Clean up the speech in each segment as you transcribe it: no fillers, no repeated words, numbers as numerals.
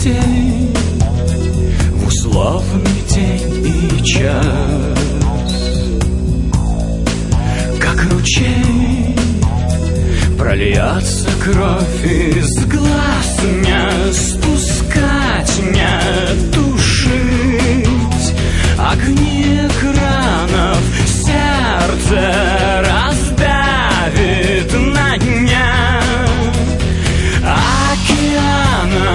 гостей в условный день и час. Как ручей прольется кровь из глаз, не спускать, не тушить огни экранов, сердце раздавит на дня океана.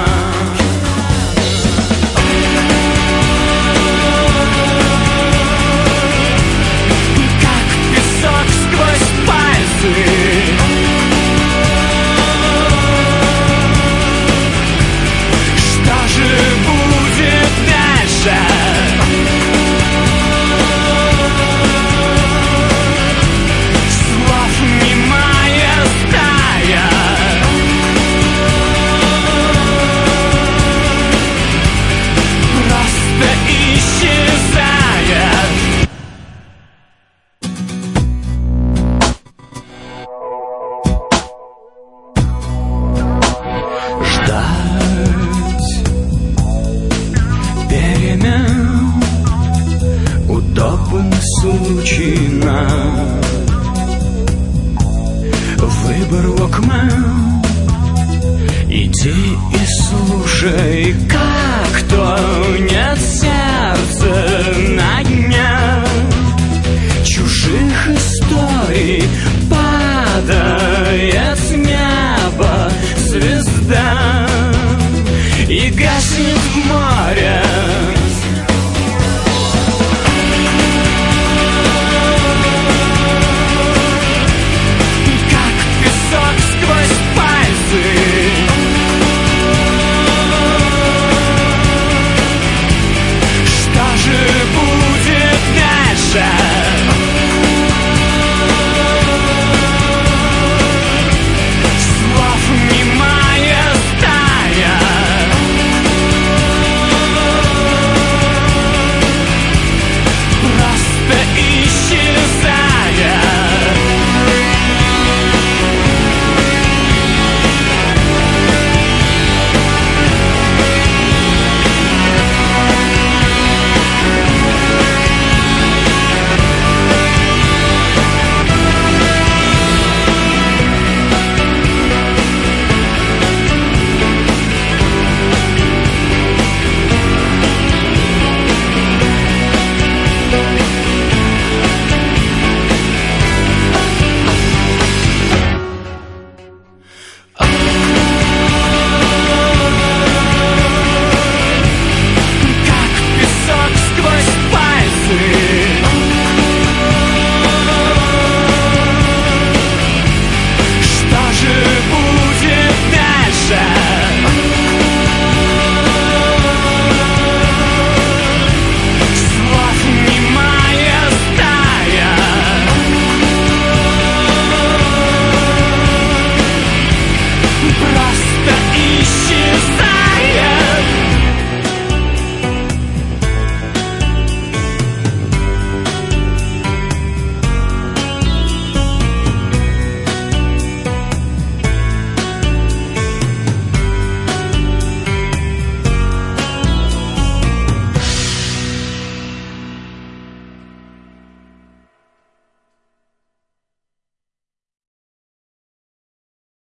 Как песок сквозь пальцы, что же будет дальше? Слов немая стая, просто исчезает. Ждать перемен удобный случай на выбор Walkman. Иди и слушай.